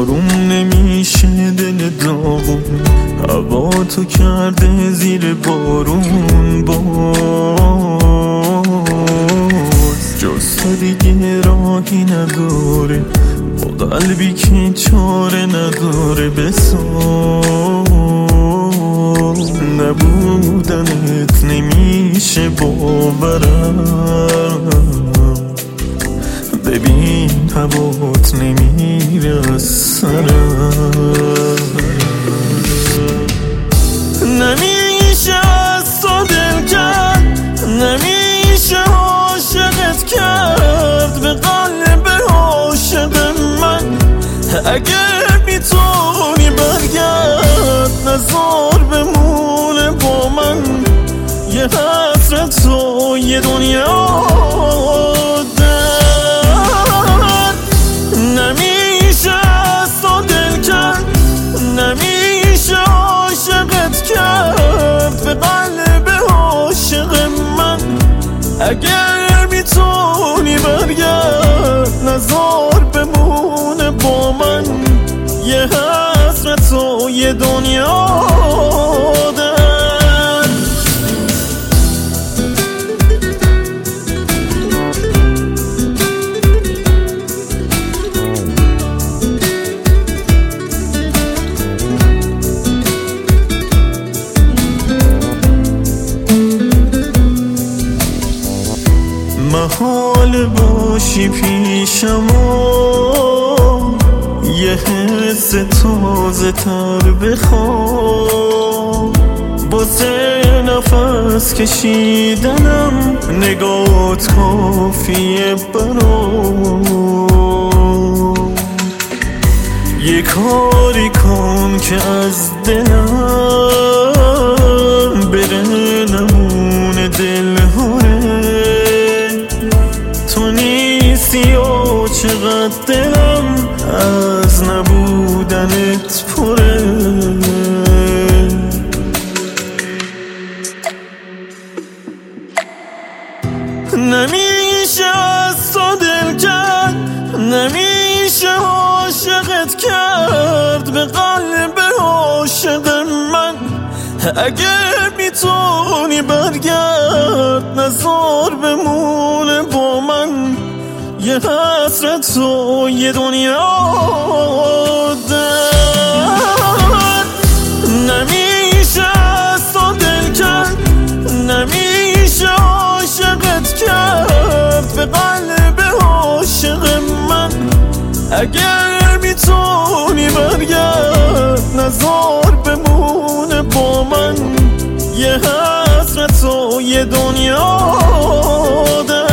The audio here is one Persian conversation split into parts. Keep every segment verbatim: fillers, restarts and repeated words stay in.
آروم نمیشه دل داغون، هوا تو کرده زیر بارون. باز جز تو دیگه راهی نداره، با قلبی که چاره نداره. بساز نبودنت نمیشه باورم، ببین هوات نمیره از سرم. نمیشه از تو دل کرد، نمیشه عاشقت کرد، به قلب عاشق من اگه میتونی برگرد، نزار بمونه با من یه حسرت و یه دنیا درد. نمیشه از تو دل کرد، نمیشه عاشقت کرد، به قلب عاشق من اگر میتونی برگرد، نزار بمونه با من یه حسرت و یه دنیا درد. محال باشی پیشم و یه حس تازه تر بخوام، واسه نفس کشیدنم نگات کافیه برام. یه کاری کن که از دلم بره نمونه دل هره، تو نیستی و چقدر دلم از نبودنت پره. نمیشه از تو دل کرد، نمیشه عاشقت کرد، به قلب عاشق من اگه میتونی برگرد، نزار بمونه با من یه حسرت و یه دنیا درد. نمیشه از تو دل کرد، نمیشه عاشقت کرد، به قلب عاشق من اگر میتونی برگرد، نزار بمونه با من یه حسرت و یه دنیا درد.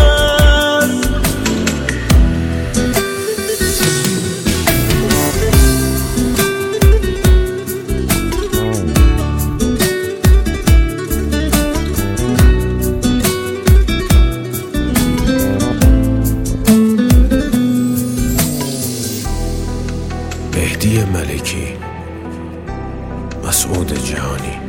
مهدی ملکی، مسعود جهانی.